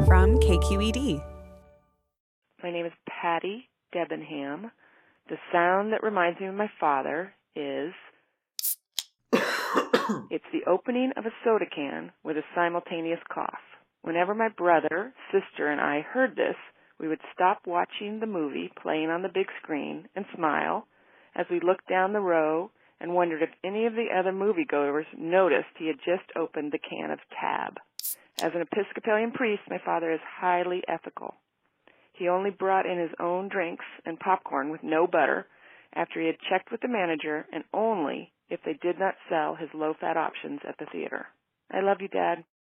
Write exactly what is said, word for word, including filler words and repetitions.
from K Q E D. My name is Patty Debenham. The sound that reminds me of my father is it's the opening of a soda can with a simultaneous cough. Whenever my brother, sister, and I heard this, we would stop watching the movie playing on the big screen and smile as we looked down the row and wondered if any of the other moviegoers noticed he had just opened the can of Tab. As an Episcopalian priest, my father is highly ethical. He only brought in his own drinks and popcorn with no butter after he had checked with the manager, and only if they did not sell his low-fat options at the theater. I love you, Dad.